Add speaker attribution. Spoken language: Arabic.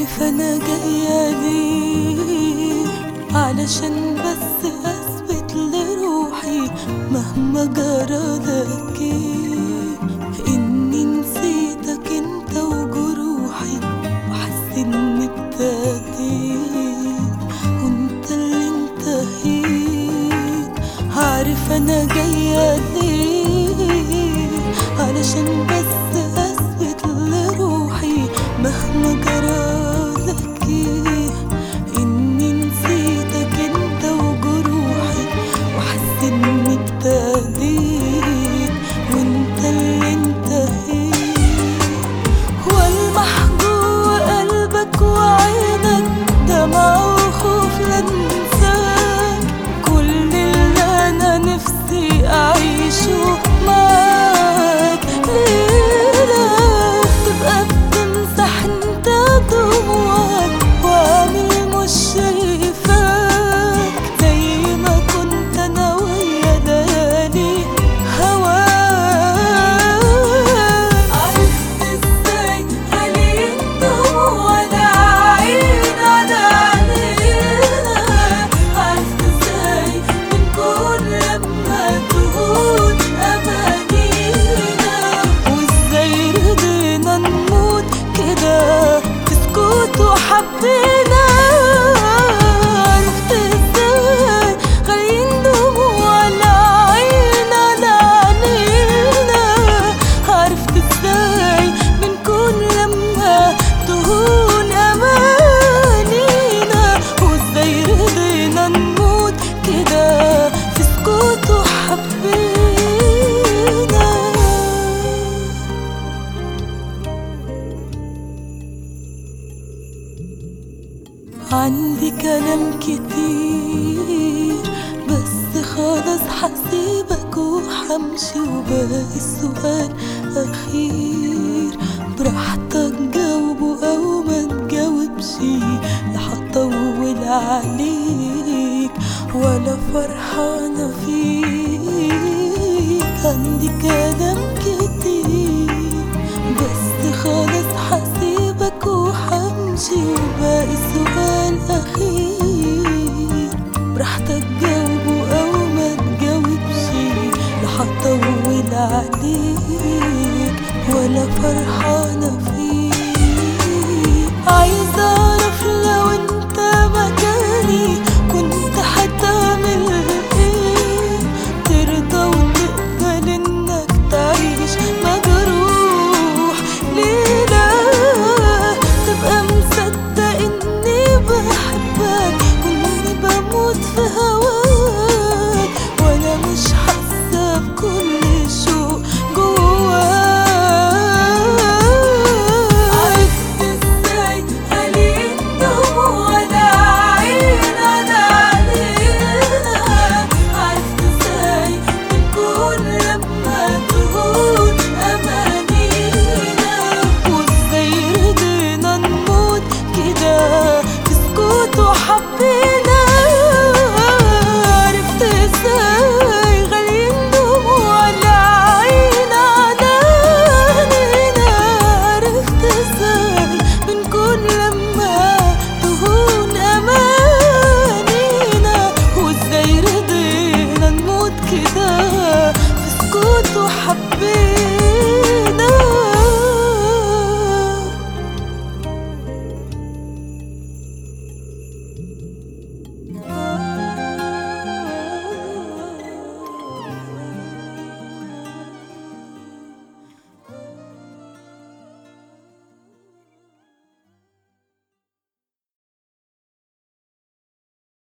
Speaker 1: عارف انا جاية ليه، علشان بس اثبت لروحي مهما جرالك ايه اني نسيتك انت وجروحي، وحاسس اني ابتديت وانت اللي انتهيت. عارف انا جاية ليه، علشان بس اثبت لروحي مهما جرالك ايه اني نسيتك انت وجروحي، وحاسس اني ابتديت وانت اللي انتهيت. والمح جوه قلبك وعينك دمع وخوف لا انساك، كل اللي انا نفسي اعيشه معاك. ليلة تبقى بتمسح انت دموعك وعامل مش شايفاك، زي ما كنت انا ويا ليالي هواك. عرفت ازاي غاليين دموعنا عين على عينينا، عرفت ازاي بنكون لما تهون امانينا، وازاي رضينا نموت كده في سكوت وحبينا. عرفت ازاي غاليين دموعنا عين على عينينا، عرفت ازاي بنكون لما تهون امانينا، وازاي رضينا نموت كده في سكوت وحبينا. عندي كلام كتير بس خلاص حسيبك وحمشي، وباقي السؤال أخير براحتك جاوبه أو ما تجاوبش، لا هطول عليك ولا فرحانة فيك. عندي كلام كتير بس خلاص حسيبك وحمشي، وباقي سؤال أخير